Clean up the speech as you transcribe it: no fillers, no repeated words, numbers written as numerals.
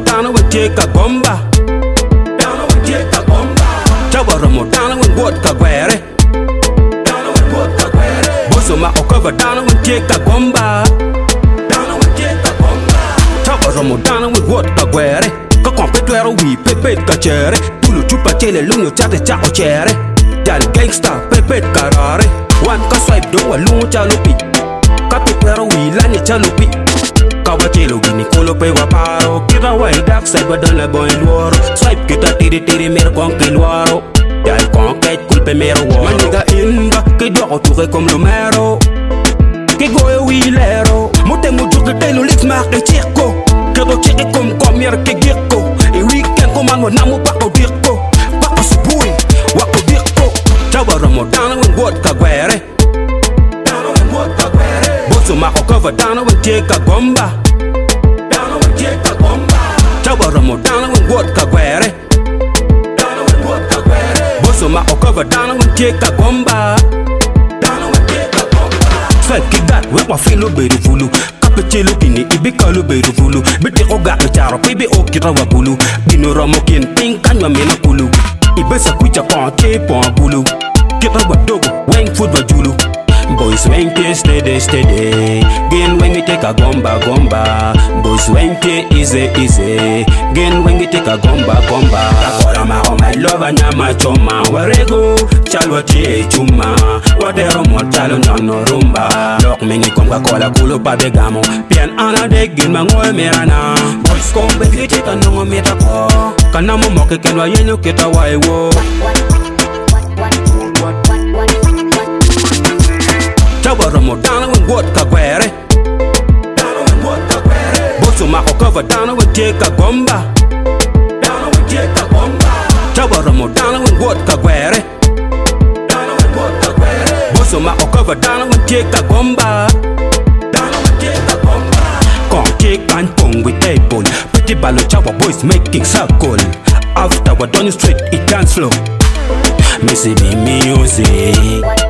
Ramadana we take a gomba. Dana we take a gomba. Chawa Ramadana we what ka gwere. Dana we what ka gwere. Boso ma okova dana we take a gomba. Dana we take a gomba. Chawa Ramadana we what ka gwere. Ka kompetwero we pepet ka chere. Tulu chupa chele lunyo chate cha o chere. Jal gangsta pepet karare. Wan ka swipe do a lunyo cha lupi. Ka pepero we lanye cha lupi. Kawa chelo gini kolo pe waparo. Kita wai dark side badan la boy luaro. Swipe kita tiri mer con que luaro. Jal con que culpe mero waro. Maniga inga que doko ture comme numero. Que goye wilero. Mote mucho que te lo lex marque chico. Que do cheque comme yer que gecko. E weekend comme an namu pako dirko. Pako subui wako dirko. Chawa Ramadana we what ka gwere. Dana we what ka gwere. Boso ma okova dana we take a gomba. Dana we take a gomba. Chawa Ramadana we what ka gwere. Dana we what ka gwere. Boso ma okova dana we take a gomba. Dana we take a gomba. Sai kidat we wa filo beru fulu. Chelo kini ibika lu beru fulu. Bete oga charo pibe okira wa bulu. Kino ramo kin ting kanywa mena kulu. Ibesa kucha konte pon bulu. Kita wa dogo weng food wa julu. Boys wenke steady. Gen when we take a gomba. Boys wenke easy. Gen when we take a gomba. Takora ma o my lover nyama choma. Warego chalwa chie chuma. Wadero mo chalo nyono rumba. Lok mengi konga kola kulo pa de gamo. Pian ana de gin mangoe merana. Boys kombe kiti kanongo meta ko. Kanamo moke kenwa yenyo kita waiwo. Chawa Ramadana we what ka gwere. Dana we what ka gwere. Boso ma okova dana we take a gomba. Dana we take a gomba. Chawa Ramadana we what ka gwere. Dana we what ka gwere. Boso ma okova dana we take a gomba. Dana we take a gomba. Come take and pong with table. Pretty balo chawa boys making circle. After we done straight it dance slow. Missy be music.